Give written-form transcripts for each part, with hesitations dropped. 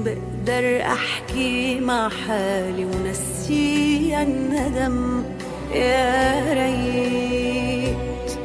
بقدر أحكي مع حالي ونسيها الندم. يا ريت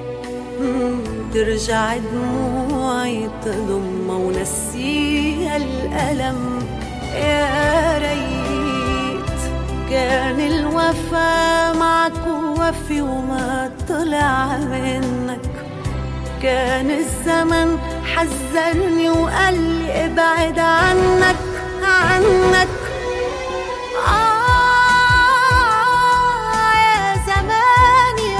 ترجع دموعي تضمها ونسيها الألم. يا ريت كان الوفا معك وفي وما طلع منك. كان الزمن حذرني وقال لي ابعد عنك عنك. يا زماني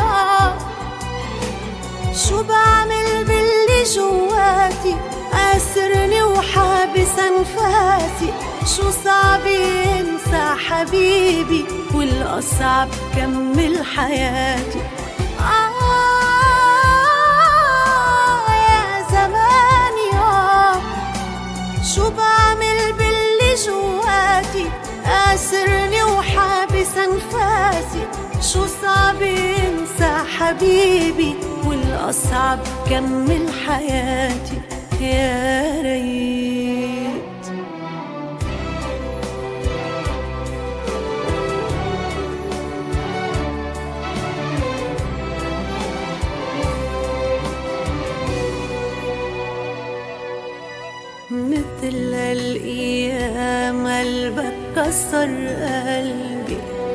شو بعمل باللي جواتي؟ قاسرني وحابس انفاسي. شو صعب ينسى حبيبي والأصعب كمل حياتي. يا زماني شو بعمل باللي جواتي؟ قاسرني وحابس انفاسي. شو صعب ينسى حبيبي والأصعب كمل حياتي. يا ريت مثل الأيام قلبك كسر قلبي.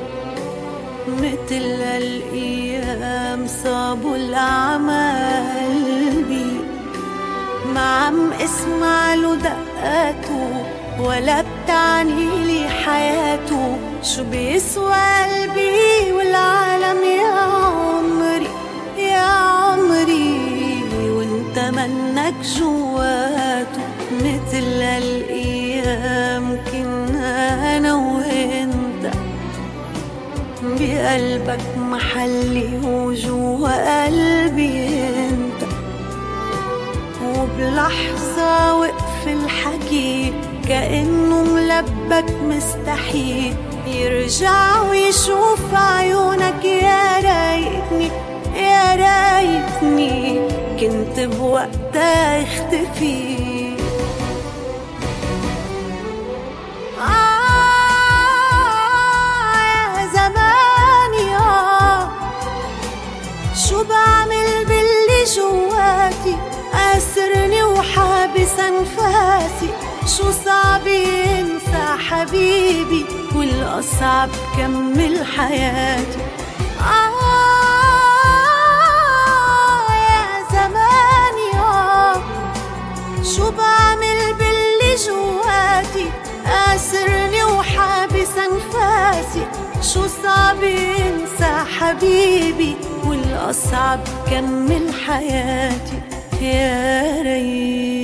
مثل الأيام صابوا الأعمى قلبي. ما عم اسمع له دقاته ولا بتعني لي حياته. شو بيسوى قلبي والعالم يا عمري يا عمري وانت منك جواته. مثل الأيام كنا أنا وإنت بقلبك محلي وجوا قلبي انت. وبلحظة وقف الحكي كأنه ملبك مستحيل يرجع ويشوف عيونك. يا ريتني يا ريتني كنت بوقتها اختفي. يا زماني شو بعمل باللي جواتي؟ قاسرني وحابس انفاسي. شو صعب ينسى حبيبي والأصعب كمل حياتي. يا زماني شو بعمل باللي جواتي؟ قاسرني وحابس انفاسي. شو صعب ينسى حبيبي والأصعب كمل حياتي. يا ريت